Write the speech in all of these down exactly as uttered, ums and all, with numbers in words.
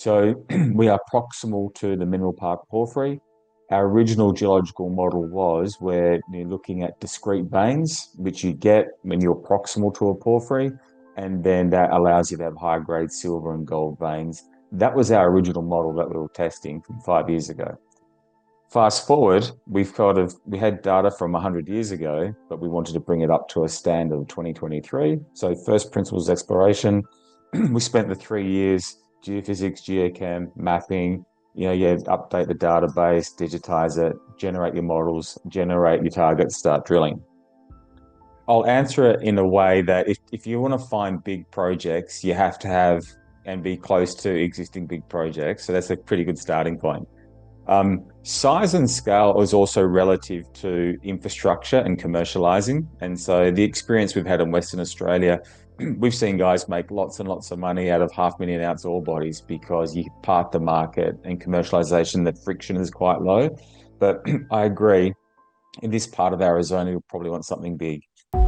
So we are proximal to the mineral park porphyry. Our original geological model was where you're looking at discrete veins, which you get when you're proximal to a porphyry, and then that allows you to have high grade silver and gold veins. That was our original model that we were testing from five years ago. Fast forward, we've kind of we had data from one hundred years ago, but we wanted to bring it up to a standard of twenty twenty-three. So first principles exploration, we spent the three years geophysics, geochem, mapping. You know, you update the database, digitize it, generate your models, generate your targets, start drilling. I'll answer it in a way that if, if you want to find big projects, you have to have and be close to existing big projects. So that's a pretty good starting point. Um, size and scale is also relative to infrastructure and commercializing. And so the experience we've had in Western Australia, we've seen guys make lots and lots of money out of half million ounce ore bodies because you part the market and commercialization, the friction is quite low. But I agree, in this part of Arizona, you'll probably want something big.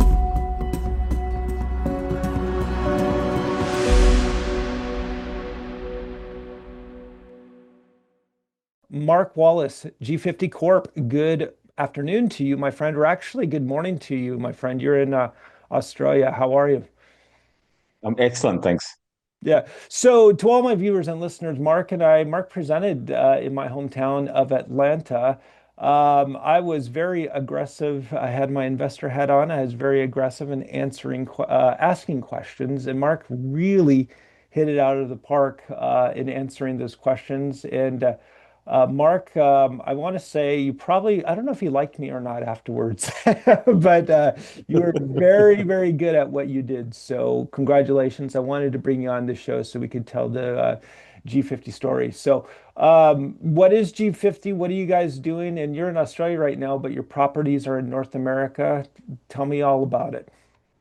Mark Wallace, G fifty Corp, good afternoon to you, my friend, or actually good morning to you, my friend. You're in uh, Australia. How are you? Um, excellent, thanks. Yeah. So, to all my viewers and listeners, Mark and I, Mark presented uh, in my hometown of Atlanta. Um, I was very aggressive. I had my investor hat on. I was very aggressive in answering, que- uh, asking questions, and Mark really hit it out of the park uh, in answering those questions. And uh, uh, Mark, um, I want to say you probably, I don't know if you liked me or not afterwards, but uh, you were very, very good at what you did. So, congratulations. I wanted to bring you on the show so we could tell the uh, G fifty story. So, um, what is G fifty? What are you guys doing? And you're in Australia right now, but your properties are in North America. Tell me all about it.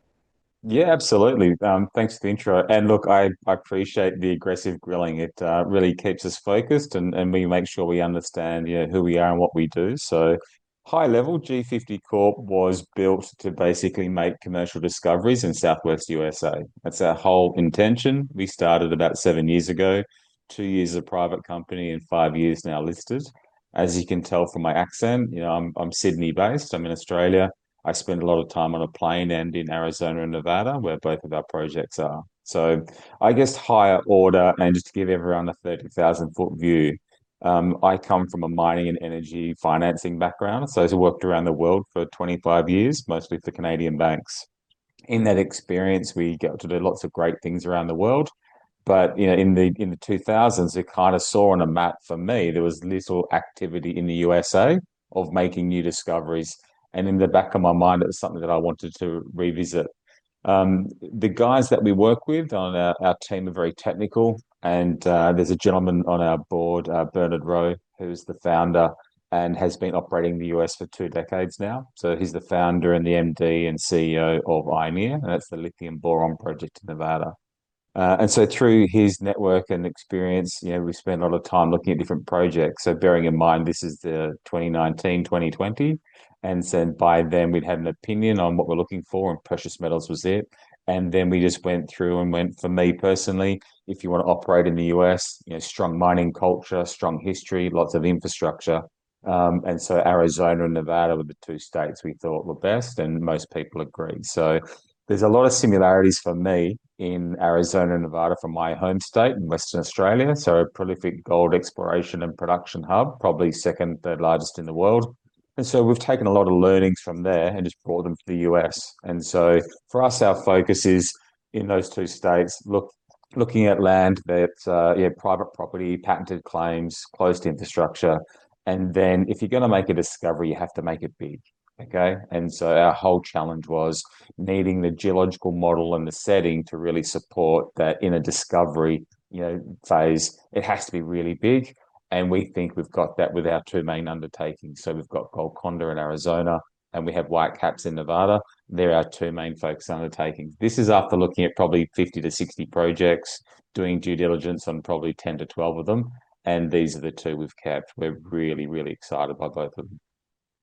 Yeah, absolutely. Um, thanks for the intro. And look, I, I appreciate the aggressive grilling. It uh, really keeps us focused and, and we make sure we understand, you know, who we are and what we do. So high level, G fifty Corp was built to basically make commercial discoveries in Southwest U S A. That's our whole intention. We started about seven years ago, two years as a private company and five years now listed. As you can tell from my accent, you know, I'm I'm Sydney based. I'm in Australia. I spend a lot of time on a plane and in Arizona and Nevada, where both of our projects are. So I guess higher order, and just to give everyone a thirty thousand foot view, um, I come from a mining and energy financing background. So I worked around the world for twenty-five years, mostly for Canadian banks. In that experience, we got to do lots of great things around the world. But you know, in the in the two thousands, it kind of saw on a map for me there was little activity in the U S A of making new discoveries, and in the back of my mind, it was something that I wanted to revisit. Um, the guys that we work with on our, our team are very technical, and uh, there's a gentleman on our board, uh, Bernard Rowe, who's the founder and has been operating in the U S for two decades now. So he's the founder and the M D and C E O of Ioneer, and that's the lithium boron project in Nevada. Uh, and so through his network and experience, you know, we spent a lot of time looking at different projects. So bearing in mind, this is the twenty nineteen, twenty twenty. And so by then we'd had an opinion on what we're looking for and precious metals was it. And then we just went through and went, for me personally, if you want to operate in the U S, you know, strong mining culture, strong history, lots of infrastructure. Um, and so Arizona and Nevada were the two states we thought were best, and most people agreed. So there's a lot of similarities for me in Arizona and Nevada from my home state in Western Australia. So a prolific gold exploration and production hub, probably second, third largest in the world. And so we've taken a lot of learnings from there and just brought them to the U S. And so for us, our focus is in those two states, look, looking at land that's uh, yeah, private property, patented claims, close to infrastructure. And then if you're going to make a discovery, you have to make it big. Okay. And so our whole challenge was needing the geological model and the setting to really support that in a discovery, you know, phase, it has to be really big. And we think we've got that with our two main undertakings. So we've got Golconda in Arizona and we have Whitecaps in Nevada. They're our two main focus undertakings. This is after looking at probably fifty to sixty projects, doing due diligence on probably ten to twelve of them. And these are the two we've kept. We're really, really excited by both of them.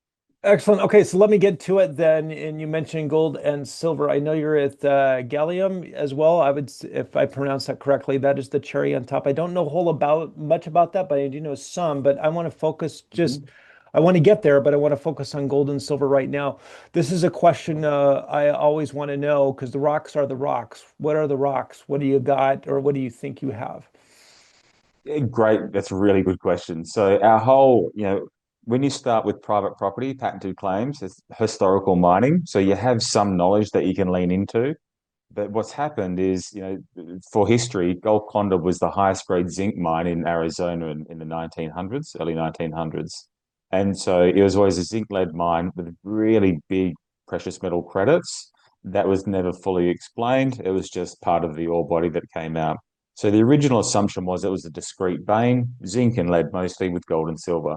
Excellent. Okay, so let me get to it then. And you mentioned gold and silver. I know you're at uh, gallium as well. I would, s- if I pronounce that correctly, that is the cherry on top. I don't know whole about much about that, but I do know some. But I want to focus just, Mhm. I want to get there, but I want to focus on gold and silver right now. This is a question uh, I always want to know because the rocks are the rocks. What are the rocks? What do you got, or what do you think you have? Yeah, great. That's a really good question. So our whole, you know, when you start with private property, patented claims, it's historical mining. So you have some knowledge that you can lean into. But what's happened is, you know, for history, Golconda was the highest grade zinc mine in Arizona in, in the nineteen hundreds, early nineteen hundreds. And so it was always a zinc lead mine with really big precious metal credits. That was never fully explained. It was just part of the ore body that came out. So the original assumption was it was a discrete vein, zinc and lead mostly with gold and silver.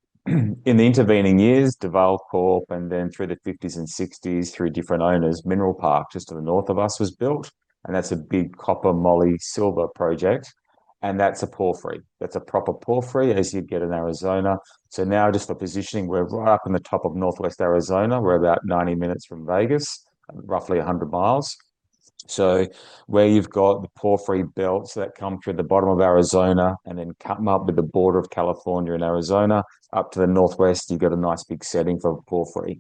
In the intervening years, Deval Corp, and then through the fifties and sixties, through different owners, Mineral Park, just to the north of us, was built. And that's a big copper, moly, silver project. And that's a porphyry. That's a proper porphyry as you'd get in Arizona. So now, just for positioning, we're right up in the top of northwest Arizona. We're about ninety minutes from Vegas, roughly one hundred miles. So where you've got the porphyry belts that come through the bottom of Arizona and then come up with the border of California and Arizona up to the northwest, you've got a nice big setting for porphyry.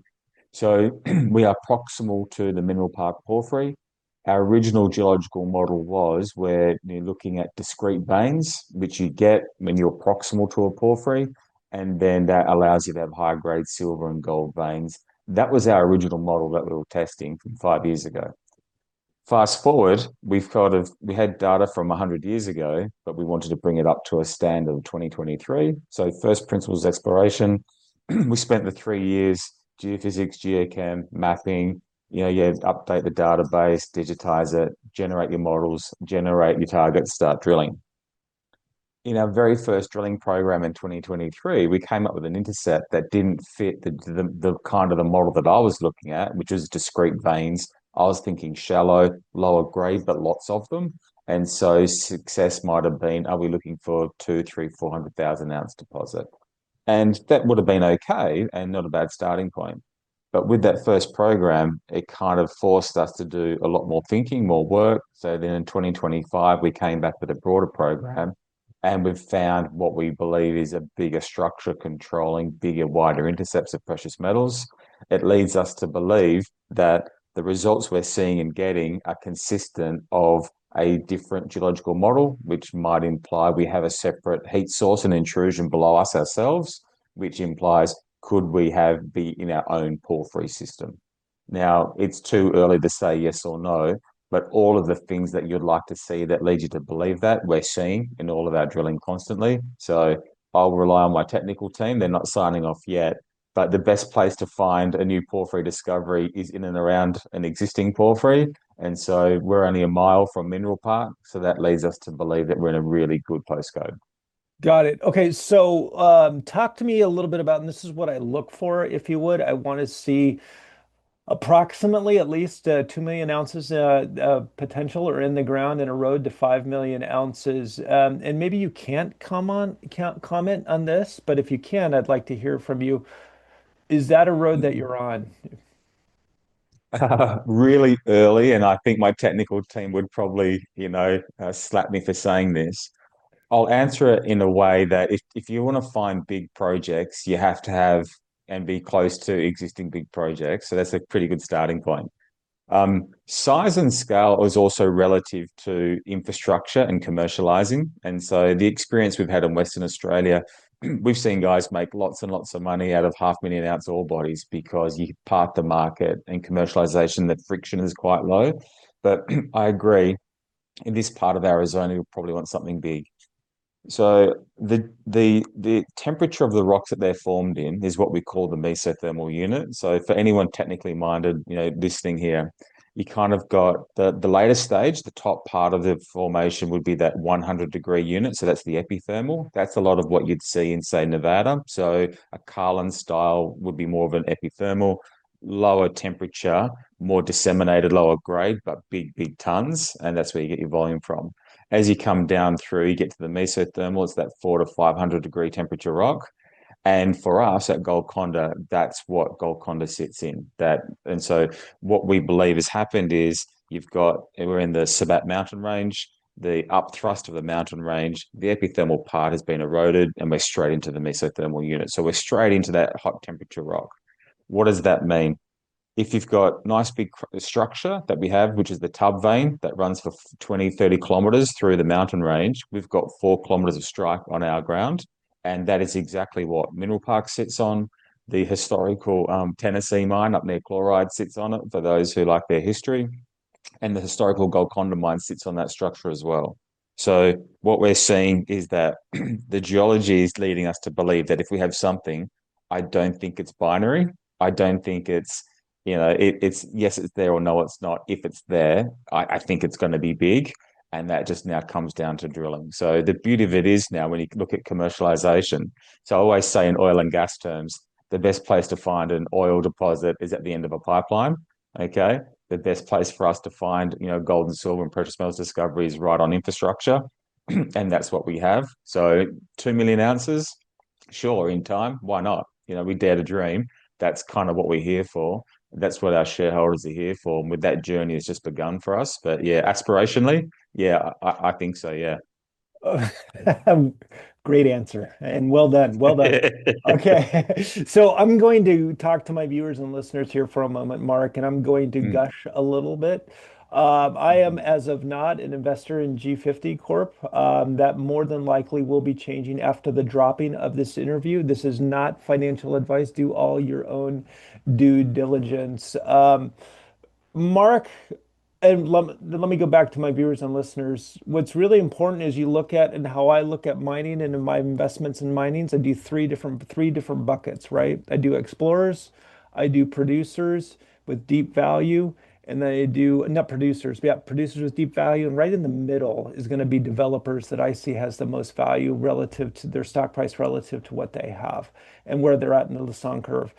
So we are proximal to the Mineral Park porphyry. Our original geological model was where you're looking at discrete veins, which you get when you're proximal to a porphyry, and then that allows you to have high grade silver and gold veins. That was our original model that we were testing from five years ago. Fast forward, we've kind of we had data from one hundred years ago, but we wanted to bring it up to a standard of twenty twenty-three. So first principles exploration, we spent the three years geophysics, geochem, mapping, you know, you update the database, digitize it, generate your models, generate your targets, start drilling. In our very first drilling program in twenty twenty-three, we came up with an intercept that didn't fit the, the, the kind of the model that I was looking at, which was discrete veins. I was thinking shallow, lower grade, but lots of them. And so success might have been, are we looking for two, three, four hundred thousand ounce deposit? And that would have been okay and not a bad starting point. But with that first program, it kind of forced us to do a lot more thinking, more work. So then in twenty twenty-five, we came back with a broader program and we've found what we believe is a bigger structure controlling bigger, wider intercepts of precious metals. It leads us to believe that the results we're seeing and getting are consistent of a different geological model, which might imply we have a separate heat source and intrusion below us ourselves, which implies could we have be in our own porphyry system? Now, it's too early to say yes or no, but all of the things that you'd like to see that lead you to believe that we're seeing in all of our drilling constantly. So I'll rely on my technical team. They're not signing off yet, but the best place to find a new porphyry discovery is in and around an existing porphyry. And so we're only a mile from Mineral Park. So that leads us to believe that we're in a really good postcode. Got it. Okay, so um, talk to me a little bit about, and this is what I look for, if you would. I want to see approximately at least uh, two million ounces uh, uh, potential or in the ground and a road to five million ounces. Um, and maybe you can't come on, can't comment on this, but if you can, I'd like to hear from you. Is that a road that you're on? Uh, really early, and I think my technical team would probably, you know, uh, slap me for saying this. I'll answer it in a way that if, if you want to find big projects, you have to have and be close to existing big projects. So that's a pretty good starting point. Um, size and scale is also relative to infrastructure and commercializing. And so the experience we've had in Western Australia, we've seen guys make lots and lots of money out of half million ounce ore bodies because you part the market and commercialization, the friction is quite low. But I agree, in this part of Arizona, you'll probably want something big. So the the the temperature of the rocks that they're formed in is what we call the mesothermal unit. So for anyone technically minded, you know, listening here, you kind of got the the later stage, the top part of the formation would be that one hundred degree unit. So that's the epithermal. That's a lot of what you'd see in, say, Nevada. So a Carlin style would be more of an epithermal, lower temperature, more disseminated, lower grade, but big, big tons. And that's where you get your volume from. As you come down through, you get to the mesothermal, it's that four to five hundred degree temperature rock. And for us at Golconda, that's what Golconda sits in. That and so what we believe has happened is you've got we're in the Sabat mountain range, the upthrust of the mountain range, the epithermal part has been eroded, and we're straight into the mesothermal unit. So we're straight into that hot temperature rock. What does that mean? If you've got nice big structure that we have, which is the tub vein that runs for twenty, thirty kilometers through the mountain range, we've got four kilometers of strike on our ground. And that is exactly what Mineral Park sits on. The historical um, Tennessee mine up near Chloride sits on it for those who like their history. And the historical Golconda mine sits on that structure as well. So what we're seeing is that the geology is leading us to believe that if we have something, I don't think it's binary. I don't think it's, you know, it, it's yes, it's there or no, it's not. If it's there, I, I think it's going to be big. And that just now comes down to drilling. So the beauty of it is now when you look at commercialization. So I always say in oil and gas terms, the best place to find an oil deposit is at the end of a pipeline. Okay, the best place for us to find, you know, gold and silver and precious metals discoveries right on infrastructure. And that's what we have. So two million ounces, sure, in time, why not? You know, we dare to dream. That's kind of what we're here for. That's what our shareholders are here for. And with that journey, it's just begun for us. But yeah, aspirationally, yeah, I, I think so. Yeah. Great answer and well done. Well done. Okay. So I'm going to talk to my viewers and listeners here for a moment, Mark, and I'm going to Mm, gush a little bit. Um, I am, mhm, as of not, an investor in G fifty Corp. Um, that more than likely will be changing after the dropping of this interview. This is not financial advice. Do all your own due diligence. Um, Mark, and let, let me go back to my viewers and listeners. What's really important is you look at and how I look at mining and in my investments in minings. I do three different three different buckets, right? I do explorers, I do producers with deep value, and then I do not producers, but yeah, producers with deep value. And right in the middle is going to be developers that I see has the most value relative to their stock price relative to what they have and where they're at in the Lassonde curve.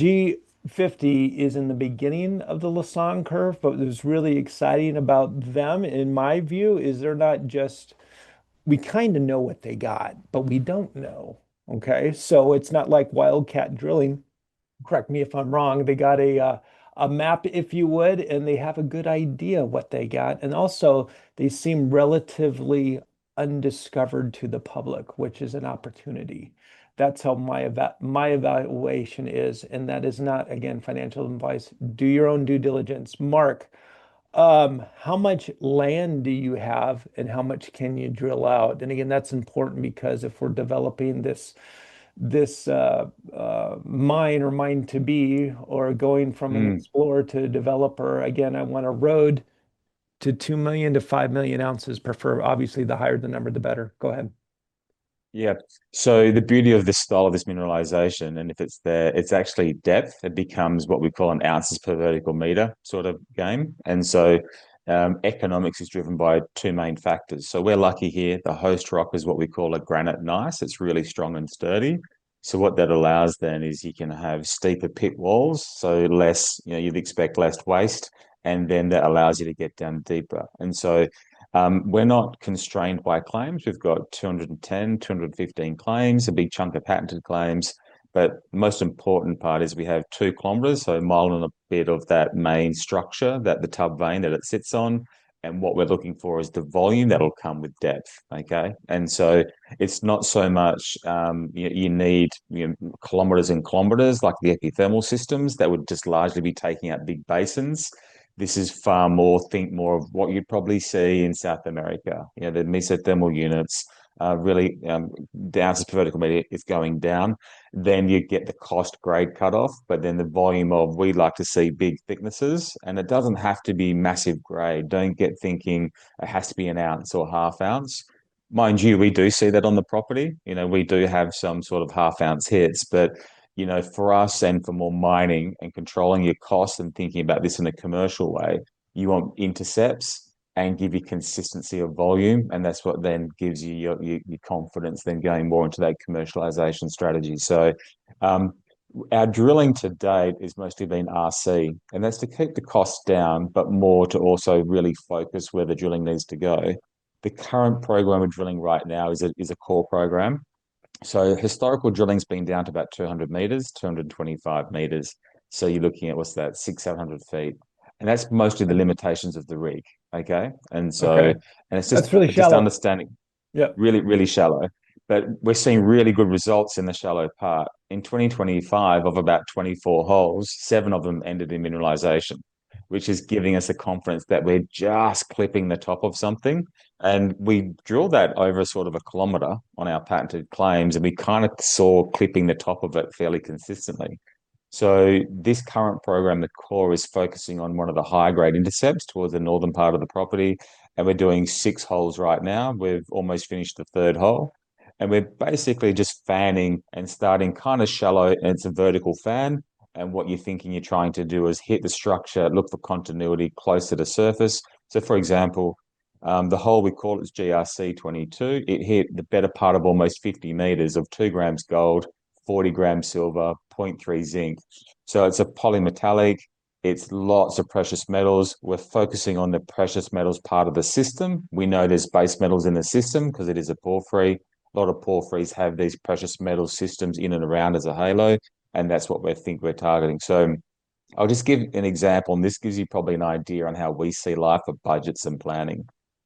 G fifty is in the beginning of the Lassonde curve, but what's really exciting about them, in my view, is they're not just, we kind of know what they got, but we don't know. Okay. So it's not like Wildcat Drilling. Correct me if I'm wrong. They got a, uh, a map, if you would, and they have a good idea what they got. And also, they seem relatively undiscovered to the public, which is an opportunity. That's how my eva my evaluation is, and that is not, again, financial advice. Do your own due diligence. Mark, um, how much land do you have, and how much can you drill out? And again, that's important because if we're developing this this uh, uh, mine or mine to be, or going from an mm. explorer to developer, again, I want a road to two million to five million ounces, prefer obviously the higher the number, the better. Go ahead. Yeah. So the beauty of this style of this mineralization, and if it's there, it's actually depth. It becomes what we call an ounces per vertical meter sort of game. And so um, economics is driven by two main factors. So we're lucky here. The host rock is what we call a granite gneiss. It's really strong and sturdy. So what that allows then is you can have steeper pit walls, so less, you know, you'd expect less waste, and then that allows you to get down deeper. And so um, we're not constrained by claims. We've got two hundred ten, two hundred fifteen claims, a big chunk of patented claims. But the most important part is we have two kilometres, so a mile and a bit of that main structure, that the tub vein that it sits on. And what we're looking for is the volume that'll come with depth. Okay. And so it's not so much um, you, you need you know, kilometres and kilometres like the epithermal systems that would just largely be taking out big basins. This is far more, think more of what you'd probably see in South America. You know, the mesothermal units uh, really um, the ounces per vertical meter is going down. Then you get the cost grade cutoff, but then the volume of we like to see big thicknesses, and it doesn't have to be massive grade. Don't get thinking it has to be an ounce or half ounce. Mind you, we do see that on the property. You know, we do have some sort of half ounce hits, but you know, for us and for more mining and controlling your costs and thinking about this in a commercial way, you want intercepts and give you consistency of volume. And that's what then gives you your, your, your confidence, then going more into that commercialization strategy. So, um, our drilling to date has mostly been R C, and that's to keep the costs down, but more to also really focus where the drilling needs to go. The current program we're drilling right now is a, is a core program. So historical drilling's been down to about two hundred meters, two hundred twenty-five meters. So you're looking at what's that, six, seven hundred feet. And that's mostly the limitations of the rig. Okay. And so, Okay. and it's just That's really just shallow. understanding Yeah. really, really shallow. But we're seeing really good results in the shallow part. In twenty twenty-five, of about twenty-four holes, seven of them ended in mineralization, which is giving us a confidence that we're just clipping the top of something. And we drilled that over sort of a kilometer on our patented claims, and we kind of saw clipping the top of it fairly consistently. So this current program, the core, is focusing on one of the high grade intercepts towards the northern part of the property. And we're doing six holes right now. We've almost finished the third hole. And we're basically just fanning and starting kind of shallow. And it's a vertical fan. And what you're thinking you're trying to do is hit the structure, look for continuity close to the surface. So, for example, um, the hole we call it G R C twenty-two. It hit the better part of almost fifty meters of two grams gold, forty grams silver, zero point three zinc. So it's a polymetallic. It's lots of precious metals. We're focusing on the precious metals part of the system. We know there's base metals in the system because it is a porphyry. A lot of porphyries have these precious metal systems in and around as a halo, and that's what we think we're targeting. So I'll just give an example, and this gives you probably an idea on how we see life for budgets and planning.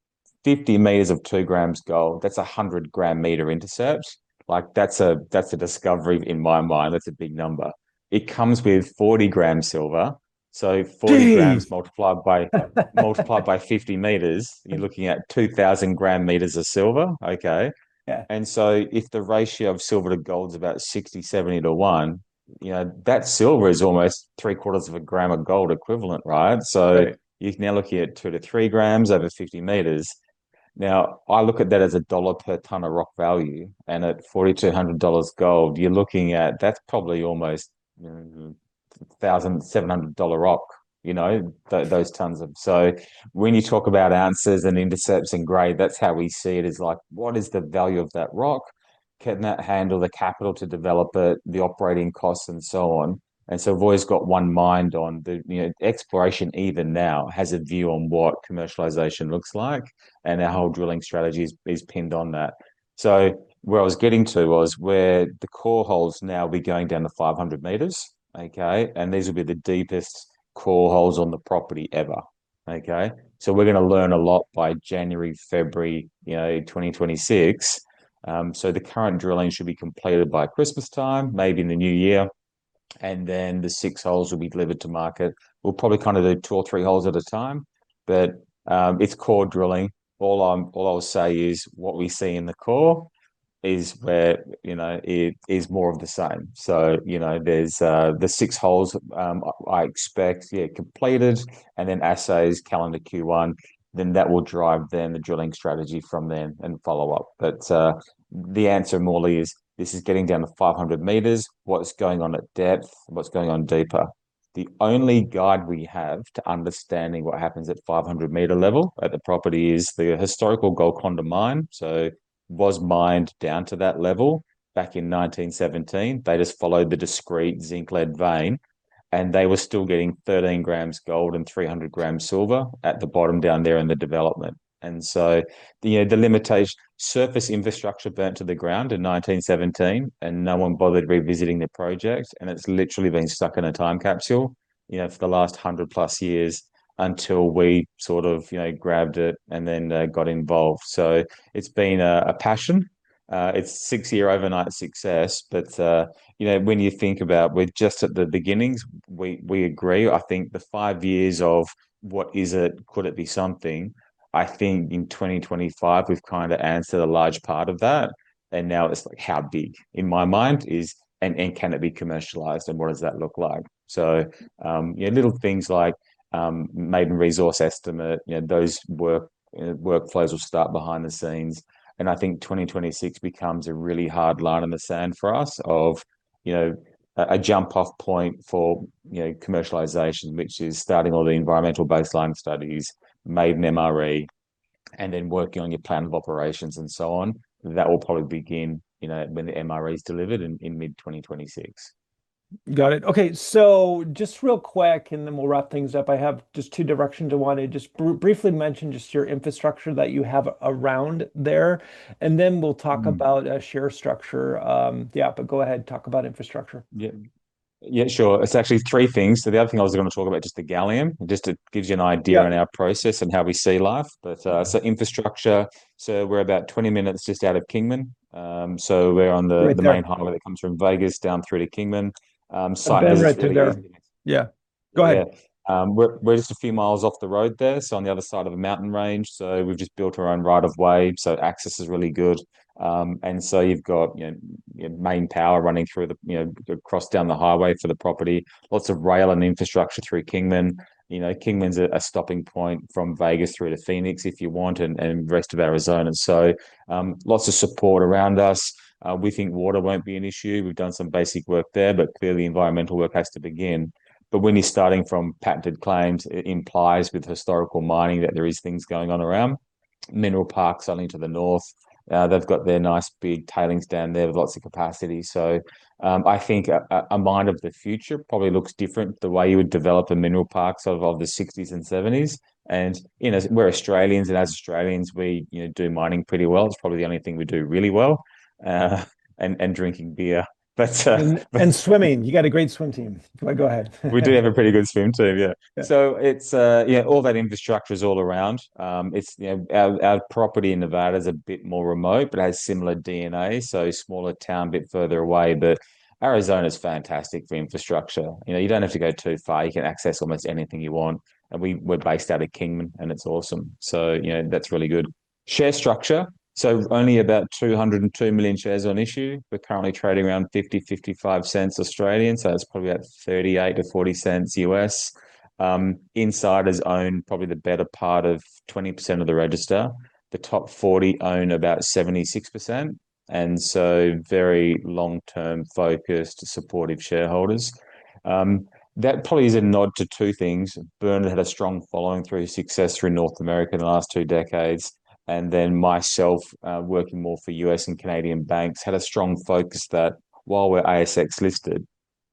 fifty meters of two grams gold, that's a one hundred gram meter intercept. Like that's a that's a discovery in my mind. That's a big number. It comes with forty grams silver. So forty grams Jeez. multiplied by multiplied by fifty meters, you're looking at two thousand gram meters of silver. Okay. Yeah. And so if the ratio of silver to gold is about sixty, seventy to one, you know, that silver is almost three quarters of a gram of gold equivalent, right? So Right. you're now looking at two to three grams over fifty meters. Now, I look at that as a dollar per ton of rock value, and at forty-two hundred dollars gold, you're looking at that's probably almost you know, one thousand seven hundred dollars rock, you know, th those tons of. So when you talk about ounces and intercepts and grade, that's how we see it is like, what is the value of that rock? Can that handle the capital to develop it, the operating costs, and so on? And so I've always got one mind on the, you know, exploration even now has a view on what commercialization looks like, and our whole drilling strategy is, is pinned on that. So where I was getting to was where the core holes now will be going down to five hundred meters, okay, and these will be the deepest core holes on the property ever, okay. So we're going to learn a lot by January, February, you know, twenty twenty-six. Um, so the current drilling should be completed by Christmas time, maybe in the new year, and then the six holes will be delivered to market. We'll probably kind of do two or three holes at a time, but um, it's core drilling. All I'm, all I'll say is what we see in the core is where you know it is more of the same. So you know, there's uh, the six holes um, I expect yeah completed, and then assays calendar Q one. Then that will drive then the drilling strategy from then and follow up. But uh, the answer, Morley, is this is getting down to five hundred meters. What's going on at depth? What's going on deeper? The only guide we have to understanding what happens at five hundred meter level at the property is the historical Golconda mine. So was mined down to that level back in nineteen seventeen. They just followed the discrete zinc lead vein, and they were still getting thirteen grams gold and three hundred grams silver at the bottom down there in the development. And so, the, you know, the limitation, surface infrastructure burnt to the ground in nineteen seventeen, and no one bothered revisiting the project. And it's literally been stuck in a time capsule, you know, for the last hundred plus years until we sort of, you know, grabbed it and then uh, got involved. So it's been a, a passion. Uh, it's six year overnight success, but uh, you know, when you think about we're just at the beginnings, we we agree. I think the five years of what is it, could it be something? I think in twenty twenty-five we've kind of answered a large part of that. And now it's like how big in my mind is and, and can it be commercialized and what does that look like? So um, you know, little things like um, maiden resource estimate, you know, those work you know, workflows will start behind the scenes. And I think twenty twenty-six becomes a really hard line in the sand for us of, you know, a, a jump off point for, you know, commercialization, which is starting all the environmental baseline studies, maiden M R E, and then working on your plan of operations and so on. That will probably begin, you know, when the M R E is delivered in, in mid twenty twenty-six. Got it. Okay, so just real quick, and then we'll wrap things up. I have just two directions I want to just br briefly mention just your infrastructure that you have around there, and then we'll talk Mm. about a share structure. Um, yeah, but go ahead, talk about infrastructure. Yeah. Yeah, sure. It's actually three things. So the other thing I was going to talk about just the gallium, just to gives you an idea Yeah, on our process and how we see life. But uh, so infrastructure. So we're about twenty minutes just out of Kingman. Um, so we're on the right the main there. highway that comes from Vegas down through to Kingman. Um, I've site been visits right through really there. easy. Yeah, go Yeah, ahead. um, we're we're just a few miles off the road there, so on the other side of a mountain range. So we've just built our own right of way, so access is really good. Um, and so you've got you know, your main power running through the you know across down the highway for the property. Lots of rail and infrastructure through Kingman. You know, Kingman's a, a stopping point from Vegas through to Phoenix if you want, and and the rest of Arizona. So um, lots of support around us. Uh, we think water won't be an issue. We've done some basic work there, but clearly environmental work has to begin. But when you're starting from patented claims, it implies with historical mining that there is things going on around. Mineral Park, something to the north. Uh, they've got their nice big tailings down there with lots of capacity. So um, I think a, a mine of the future probably looks different the way you would develop a mineral park sort of of the sixties and seventies. And you know, we're Australians, and as Australians, we you know do mining pretty well. It's probably the only thing we do really well, uh, and and drinking beer. But uh, And but and swimming. You got a great swim team. Go go we do ahead. have a pretty good swim team, yeah. Yeah. So it's uh yeah, all that infrastructure is all around. Um, it's you know our our property in Nevada is a bit more remote, but has similar D N A, so smaller town, bit further away. But Arizona's fantastic for infrastructure. You know, you don't have to go too far. You can access almost anything you want. And we we're based out of Kingman, and it's awesome. So you know that's really good. Share structure. So only about two hundred two million shares on issue. We're currently trading around fifty, fifty-five cents Australian. So it's probably about thirty-eight to forty cents U S. Um, insiders own probably the better part of twenty percent of the register. The top forty own about seventy-six percent. And so very long-term focused, supportive shareholders. Um, that probably is a nod to two things. Bernard had a strong following through his success through North America in the last two decades, and then myself uh, working more for U S and Canadian banks had a strong focus that while we're A S X listed,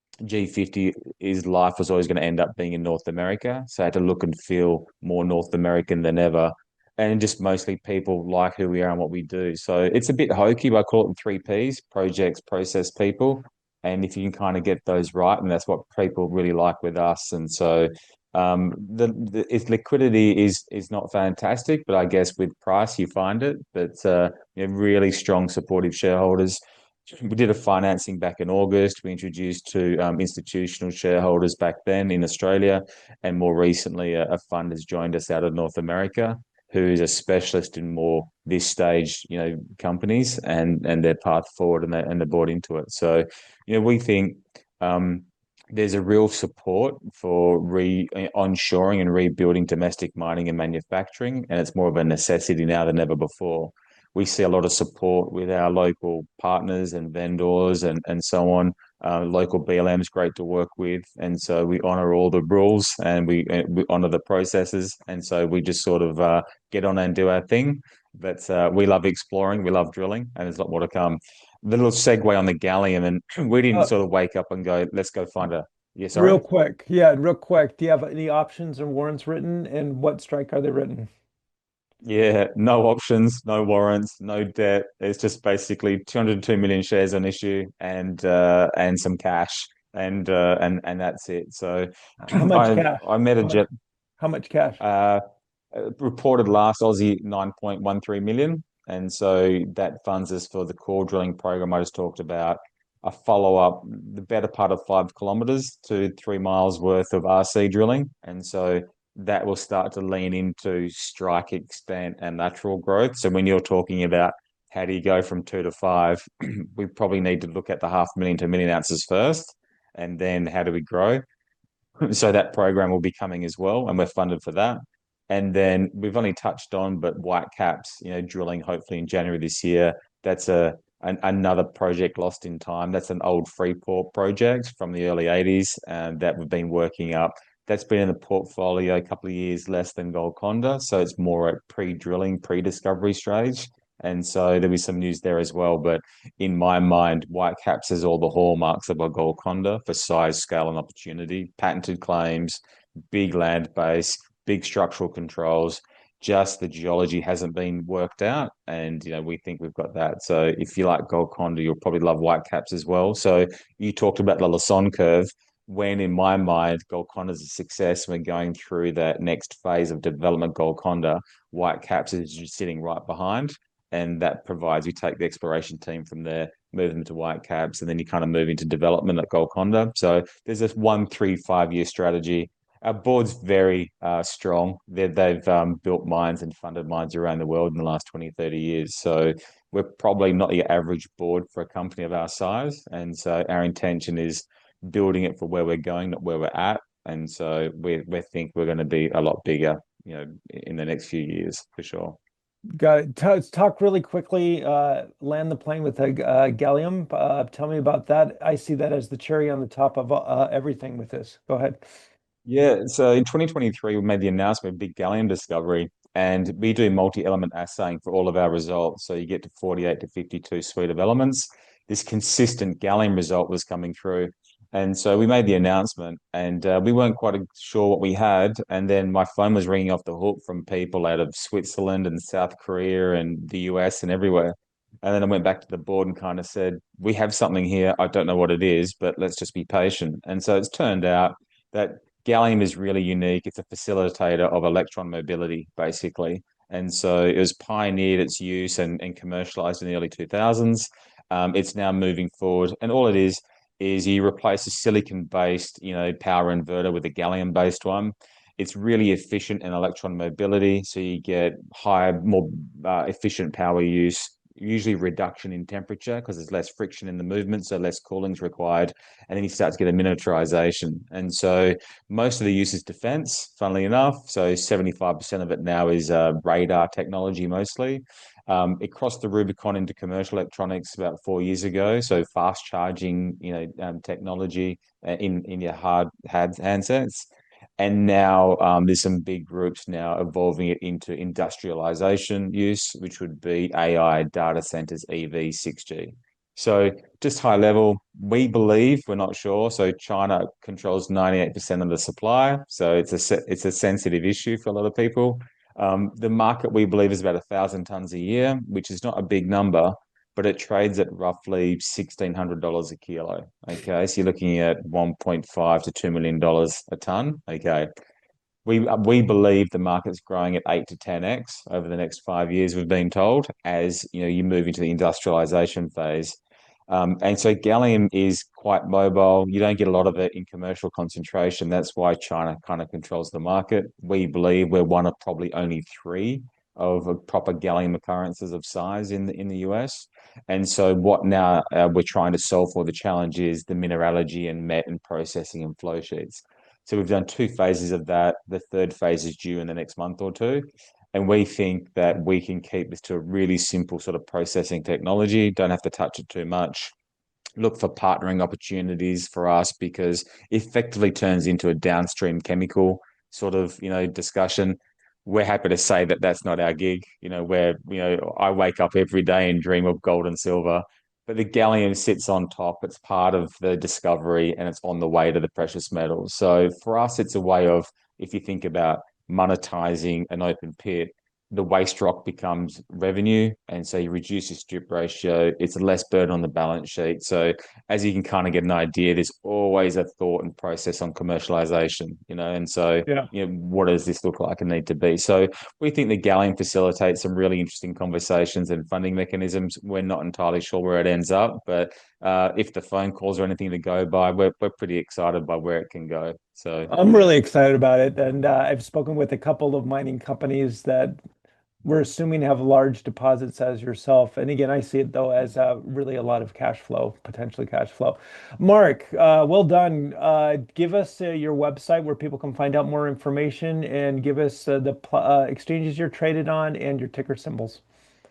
G fifty is life was always going to end up being in North America. So I had to look and feel more North American than ever. And just mostly people like who we are and what we do. So it's a bit hokey, but I call it the three Ps: projects, process, people. And if you can kind of get those right, and that's what people really like with us. And so um, the, the its liquidity is is not fantastic, but I guess with price you find it. But uh, you know, really strong supportive shareholders. We did a financing back in August. We introduced to um, institutional shareholders back then in Australia, and more recently, a, a fund has joined us out of North America, who is a specialist in more this stage, you know, companies and and their path forward, and they and they're bought into it. So, you know, we think um, there's a real support for re onshoring and rebuilding domestic mining and manufacturing, and it's more of a necessity now than ever before. We see a lot of support with our local partners and vendors and, and so on. Uh, local B L M is great to work with. And so we honor all the rules, and we, uh, we honor the processes. And so we just sort of uh, get on and do our thing. But uh, we love exploring, we love drilling, and there's a lot more to come. The little segue on the gallium, and we didn't Uh, sort of wake up and go, let's go find a. Yeah, real sorry. quick. Yeah, real quick. Do you have any options and warrants written, and what strike are they written? Yeah, no options, no warrants, no debt. It's just basically two hundred two million shares on issue and uh, and some cash, and uh, and and that's it. So How much I cash? I met a How much? jet How much cash? uh, reported last Aussie nine point one three million, and so that funds us for the core drilling program I just talked about. A follow up, the better part of five kilometers to three miles worth of R C drilling, and so that will start to lean into strike extent and lateral growth. So when you're talking about how do you go from two to five, we probably need to look at the half million to a million ounces first, and then how do we grow? So that program will be coming as well, and we're funded for that. And then we've only touched on, but Whitecaps, you know, drilling hopefully in January this year. That's a an, another project lost in time. That's an old Freeport project from the early eighties, and that we've been working up. That's been in the portfolio a couple of years less than Golconda, so it's more at pre-drilling, pre-discovery stage. And so there'll be some news there as well. But in my mind, Whitecaps has all the hallmarks of a Golconda for size, scale, and opportunity, patented claims, big land base, big structural controls. Just the geology hasn't been worked out, and you know we think we've got that. So if you like Golconda, you'll probably love Whitecaps as well. So you talked about the Lassonde curve. When in my mind, Golconda's a success, we're going through that next phase of development. Golconda, Whitecaps is just sitting right behind, and that provides you take the exploration team from there, move them to Whitecaps, and then you kind of move into development at Golconda. So there's this one, three, five year strategy. Our board's very uh, strong. They're, they've um, built mines and funded mines around the world in the last twenty, thirty years. So we're probably not your average board for a company of our size. And so our intention is building it for where we're going, not where we're at. And so we we think we're going to be a lot bigger, you know, in the next few years for sure. Got it. Ta- Talk really quickly. Uh, land the plane with a uh, gallium. Uh, tell me about that. I see that as the cherry on the top of uh, everything with this. Go ahead. Yeah, so in twenty twenty-three, we made the announcement of big gallium discovery, and we do multi-element assaying for all of our results. So you get to forty-eight to fifty-two suite of elements. This consistent gallium result was coming through. And so we made the announcement, and uh, we weren't quite sure what we had. And then my phone was ringing off the hook from people out of Switzerland and South Korea and the U S and everywhere. And then I went back to the board and kind of said, we have something here. I don't know what it is, but let's just be patient. And so it's turned out that gallium is really unique. It's a facilitator of electron mobility, basically. And so it was pioneered its use and, and commercialized in the early two thousands. Um, it's now moving forward. And all it is, is you replace a silicon-based, you know, power inverter with a gallium-based one. It's really efficient in electron mobility. So you get higher, more uh, efficient power use, usually reduction in temperature because there's less friction in the movement, so less cooling is required. And then you start to get a miniaturization. And so most of the use is defense, funnily enough. So seventy-five percent of it now is uh, radar technology mostly. Um, it crossed the Rubicon into commercial electronics about four years ago. So fast charging, you know, um, technology uh, in in your hard handsets. And now um, there's some big groups now evolving it into industrialization use, which would be A I, data centers, E V, six G. So just high level, we believe, we're not sure. So China controls ninety-eight percent of the supply. So it's a, it's a sensitive issue for a lot of people. Um, the market, we believe, is about a thousand tons a year, which is not a big number, but it trades at roughly sixteen hundred dollars a kilo. Okay, so you're looking at one point five to two million dollars a ton. Okay, we we believe the market's growing at eight to ten x over the next five years. We've been told as you know you move into the industrialization phase. Um, and so gallium is quite mobile. You don't get a lot of it in commercial concentration. That's why China kind of controls the market. We believe we're one of probably only three of a proper gallium occurrences of size in the in the U S. And so what now uh, we're trying to solve for the challenge is the mineralogy and met and processing and flow sheets. So we've done two phases of that. The third phase is due in the next month or two. And we think that we can keep this to a really simple sort of processing technology. Don't have to touch it too much. Look for partnering opportunities for us because it effectively turns into a downstream chemical sort of, you know, discussion. We're happy to say that that's not our gig. You know, where, you know, I wake up every day and dream of gold and silver, but the gallium sits on top. It's part of the discovery and it's on the way to the precious metals. So for us, it's a way of, if you think about monetizing an open pit, the waste rock becomes revenue. And so you reduce your strip ratio. It's a less burden on the balance sheet. So as you can kind of get an idea, there's always a thought and process on commercialization, you know, and so, Yeah. you know, what does this look like and need to be? So we think the gallium facilitates some really interesting conversations and funding mechanisms. We're not entirely sure where it ends up, but uh, if the phone calls or anything to go by, we're, we're pretty excited by where it can go. So, I'm yeah. really excited about it. And uh, I've spoken with a couple of mining companies that we're assuming have large deposits as yourself. And again, I see it though as uh, really a lot of cash flow, potentially cash flow. Mark, uh, well done. Uh, give us uh, your website where people can find out more information and give us uh, the pl- uh, exchanges you're traded on and your ticker symbols.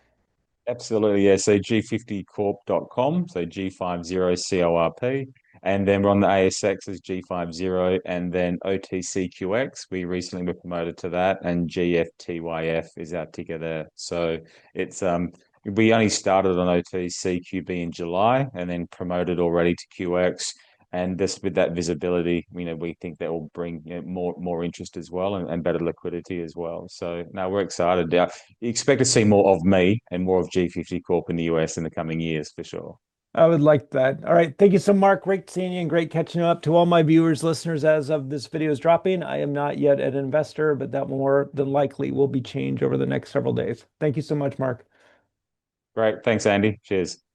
Absolutely, yeah. So g fifty corp dot com, so G fifty C O R P. And then we're on the A S X as G fifty, and then O T C Q X. We recently were promoted to that, and G F T Y F is our ticker there. So it's um we only started on O T C Q B in July and then promoted already to Q X. And just with that visibility, you know, we think that will bring, you know, more more interest as well, and, and better liquidity as well. So now we're excited. Uh, expect to see more of me and more of G fifty Corp in the U S in the coming years for sure. I would like that. All right. Thank you so, Mark. Great seeing you and great catching up. To all my viewers, listeners, as of this video is dropping, I am not yet an investor, but that more than likely will be changed over the next several days. Thank you so much, Mark. Great. Thanks, Andy. Cheers.